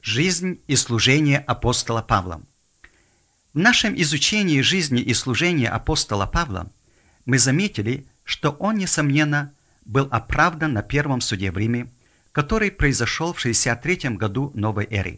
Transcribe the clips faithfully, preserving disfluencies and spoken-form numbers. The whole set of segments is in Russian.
Жизнь и служение апостола Павла. В нашем изучении жизни и служения апостола Павла мы заметили, что он, несомненно, был оправдан на первом суде в Риме, который произошел в шестьдесят третьем году новой эры.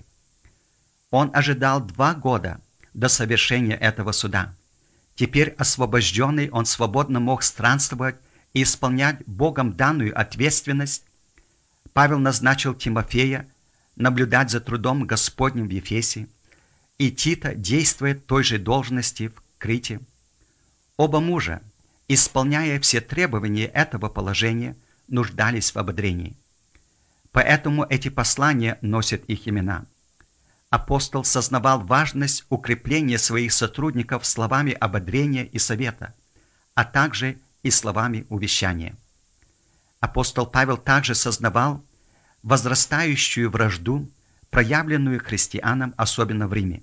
Он ожидал два года до совершения этого суда. Теперь освобожденный, он свободно мог странствовать и исполнять Богом данную ответственность. Павел назначил Тимофея наблюдать за трудом Господним в Ефесе, и Тита действует той же должности в Крите. Оба мужа, исполняя все требования этого положения, нуждались в ободрении. Поэтому эти послания носят их имена. Апостол сознавал важность укрепления своих сотрудников словами ободрения и совета, а также и словами увещания. Апостол Павел также сознавал возрастающую вражду, проявленную христианам, особенно в Риме.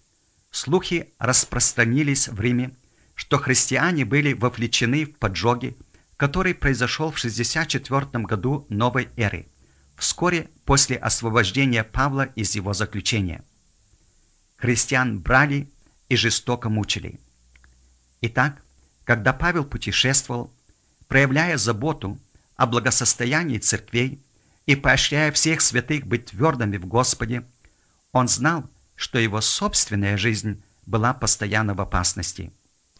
Слухи распространились в Риме, что христиане были вовлечены в поджоги, который произошел в шестьдесят четвёртом году новой эры, вскоре после освобождения Павла из его заключения. Христиан брали и жестоко мучили. Итак, когда Павел путешествовал, проявляя заботу о благосостоянии церквей и поощряя всех святых быть твердыми в Господе, он знал, что его собственная жизнь была постоянно в опасности.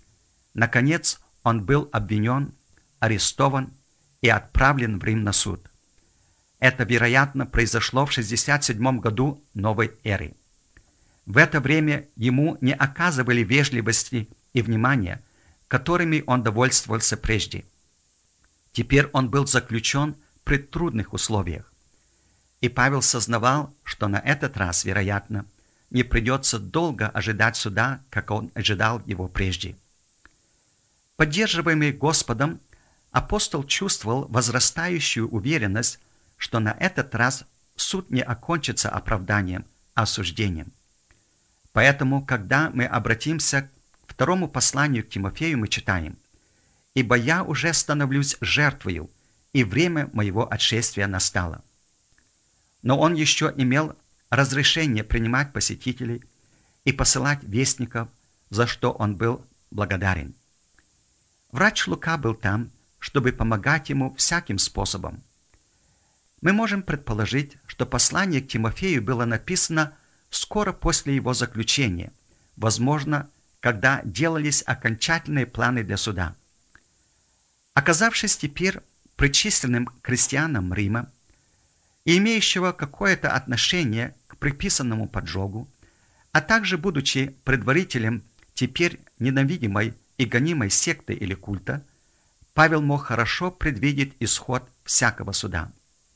Наконец, он был обвинен, арестован и отправлен в Рим на суд. Это, вероятно, произошло в шестьдесят седьмом году новой эры. В это время ему не оказывали вежливости и внимания, которыми он довольствовался прежде. Теперь он был заключен при трудных условиях. И Павел сознавал, что на этот раз, вероятно, не придется долго ожидать суда, как он ожидал его прежде. Поддерживаемый Господом, апостол чувствовал возрастающую уверенность, что на этот раз суд не окончится оправданием, а осуждением. Поэтому, когда мы обратимся к второму посланию к Тимофею, мы читаем: «Ибо я уже становлюсь жертвою, и время моего отшествия настало». Но он еще имел разрешение принимать посетителей и посылать вестников, за что он был благодарен. Врач Лука был там, чтобы помогать ему всяким способом. Мы можем предположить, что послание к Тимофею было написано скоро после его заключения, возможно, когда делались окончательные планы для суда. Оказавшись теперь причисленным к крестьянам Рима и имеющего какое-то отношение к приписанному поджогу, а также будучи предварителем теперь ненавидимой и гонимой секты или культа, Павел мог хорошо предвидеть исход всякого суда.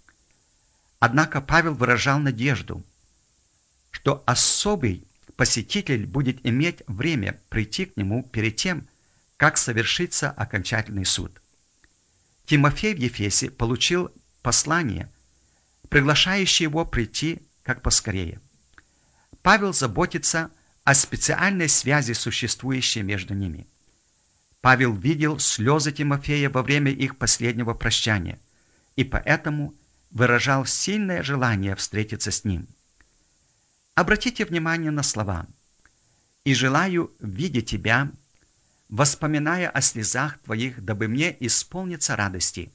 Однако Павел выражал надежду, что особый посетитель будет иметь время прийти к нему перед тем, как совершится окончательный суд. Тимофей в Ефесе получил послание, приглашающее его прийти как поскорее. Павел заботится о специальной связи, существующей между ними. Павел видел слезы Тимофея во время их последнего прощания и поэтому выражал сильное желание встретиться с ним. Обратите внимание на слова: «И желаю видеть тебя, воспоминая о слезах твоих, дабы мне исполниться радости».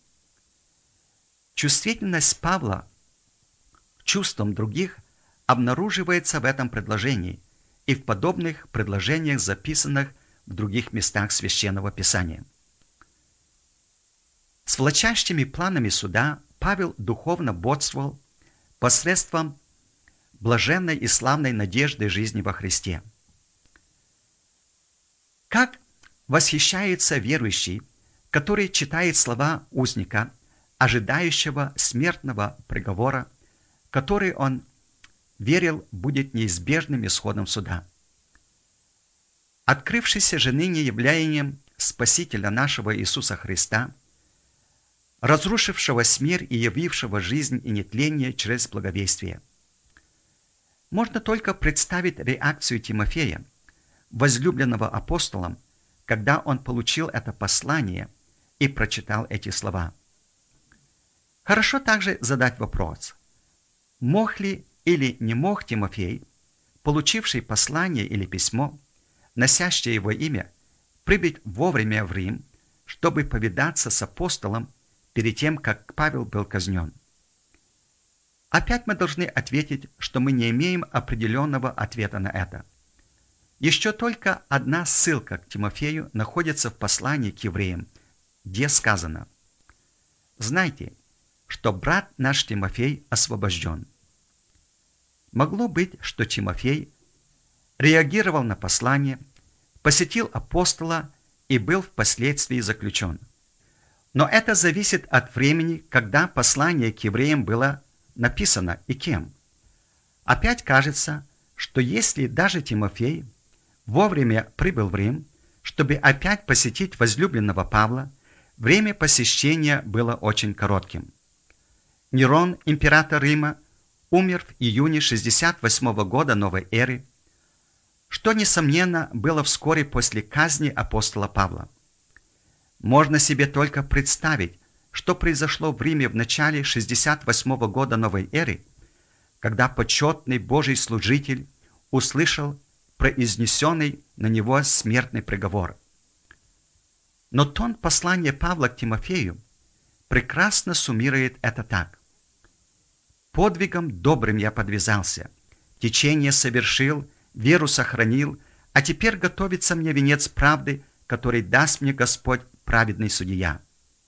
Чувствительность Павла к чувствам других обнаруживается в этом предложении и в подобных предложениях, записанных в других местах Священного Писания. С влачащими планами суда Павел духовно бодствовал посредством блаженной и славной надежды жизни во Христе. Как восхищается верующий, который читает слова узника, ожидающего смертного приговора, который он верил будет неизбежным исходом суда. Открывшийся же ныне явлением Спасителя нашего Иисуса Христа, разрушившего смерть и явившего жизнь и нетление через благовестие. Можно только представить реакцию Тимофея, возлюбленного апостолом, когда он получил это послание и прочитал эти слова. Хорошо также задать вопрос: мог ли Или не мог Тимофей, получивший послание или письмо, носящее его имя, прибыть вовремя в Рим, чтобы повидаться с апостолом перед тем, как Павел был казнен? Опять мы должны ответить, что мы не имеем определенного ответа на это. Еще только одна ссылка к Тимофею находится в послании к евреям, где сказано: «Знайте, что брат наш Тимофей освобожден». Могло быть, что Тимофей реагировал на послание, посетил апостола и был впоследствии заключен. Но это зависит от времени, когда послание к евреям было написано и кем. Опять кажется, что если даже Тимофей вовремя прибыл в Рим, чтобы опять посетить возлюбленного Павла, время посещения было очень коротким. Нерон, император Рима, умер в июне шестьдесят восьмого года новой эры, что, несомненно, было вскоре после казни апостола Павла. Можно себе только представить, что произошло в Риме в начале шестьдесят восьмого года новой эры, когда почетный Божий служитель услышал произнесенный на него смертный приговор. Но тон послания Павла к Тимофею прекрасно суммирует это так: «Подвигом добрым я подвязался, течение совершил, веру сохранил, а теперь готовится мне венец правды, который даст мне Господь, праведный судья».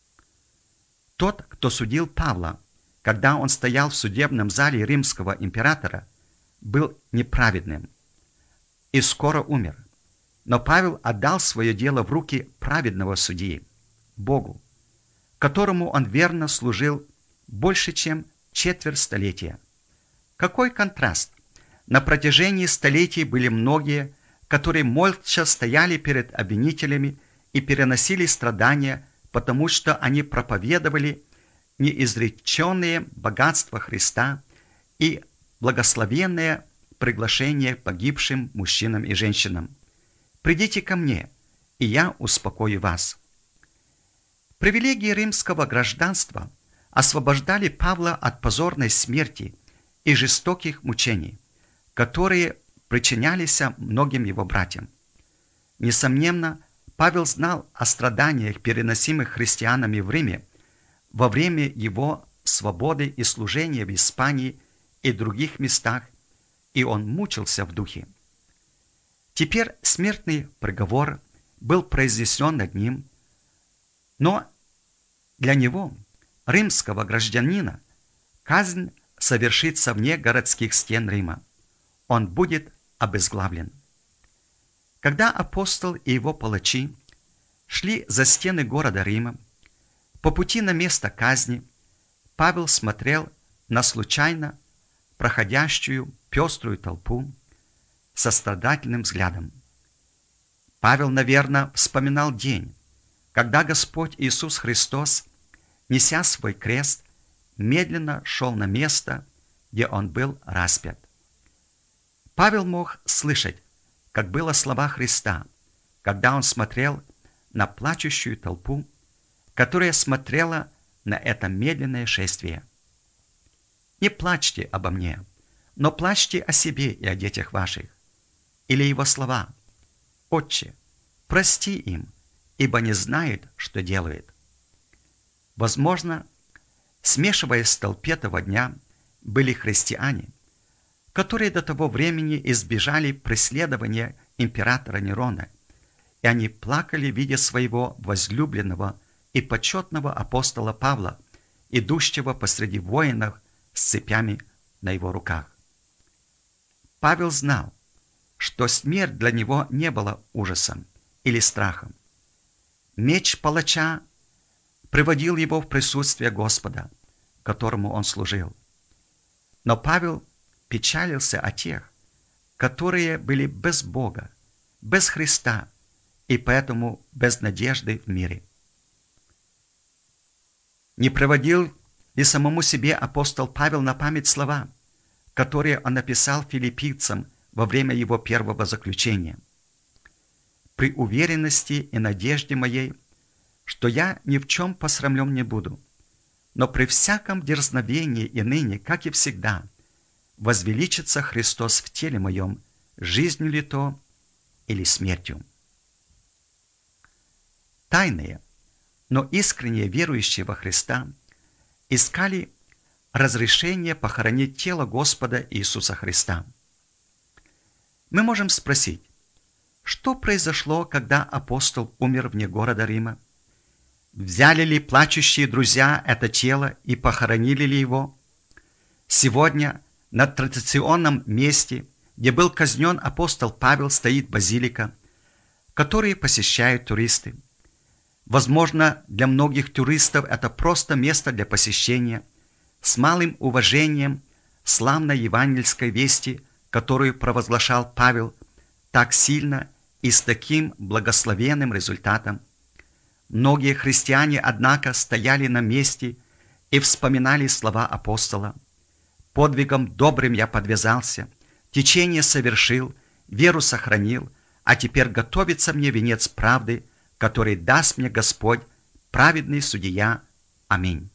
Тот, кто судил Павла, когда он стоял в судебном зале римского императора, был неправедным и скоро умер. Но Павел отдал свое дело в руки праведного судьи, Богу, которому он верно служил больше, чем четверть столетия. Какой контраст! На протяжении столетий были многие, которые молча стояли перед обвинителями и переносили страдания, потому что они проповедовали неизреченные богатства Христа и благословенное приглашение погибшим мужчинам и женщинам: «Придите ко мне, и я успокою вас». Привилегии римского гражданства освобождали Павла от позорной смерти и жестоких мучений, которые причинялись многим его братьям. Несомненно, Павел знал о страданиях, переносимых христианами в Риме во время его свободы и служения в Испании и других местах, и он мучился в духе. Теперь смертный приговор был произнесен над ним, но для него, римского гражданина, казнь совершится вне городских стен Рима. Он будет обезглавлен. Когда апостол и его палачи шли за стены города Рима, по пути на место казни Павел смотрел на случайно проходящую пеструю толпу со страдательным взглядом. Павел, наверное, вспоминал день, когда Господь Иисус Христос, неся свой крест, медленно шел на место, где он был распят. Павел мог слышать, как было слова Христа, когда он смотрел на плачущую толпу, которая смотрела на это медленное шествие. «Не плачьте обо мне, но плачьте о себе и о детях ваших». Или его слова: «Отче, прости им, ибо не знают, что делают». Возможно, смешиваясь в толпе того дня, были христиане, которые до того времени избежали преследования императора Нерона, и они плакали, видя своего возлюбленного и почетного апостола Павла, идущего посреди воинов с цепями на его руках. Павел знал, что смерть для него не была ужасом или страхом. Меч палача приводил его в присутствие Господа, которому он служил. Но Павел печалился о тех, которые были без Бога, без Христа и поэтому без надежды в мире. Не приводил ли самому себе апостол Павел на память слова, которые он написал филиппийцам во время его первого заключения? «При уверенности и надежде моей, что я ни в чем посрамлен не буду, но при всяком дерзновении и ныне, как и всегда, возвеличится Христос в теле моем, жизнью ли то или смертью. Тайные, но искренне верующие во Христа искали разрешение похоронить тело Господа Иисуса Христа. Мы можем спросить, что произошло, когда апостол умер вне города Рима? Взяли ли плачущие друзья это тело и похоронили ли его? Сегодня на традиционном месте, где был казнен апостол Павел, стоит базилика, которую посещают туристы. Возможно, для многих туристов это просто место для посещения, с малым уважением славной евангельской вести, которую провозглашал Павел так сильно и с таким благословенным результатом. Многие христиане, однако, стояли на месте и вспоминали слова апостола. «Подвигом добрым я подвязался, течение совершил, веру сохранил, а теперь готовится мне венец правды, который даст мне Господь, праведный судья. Аминь».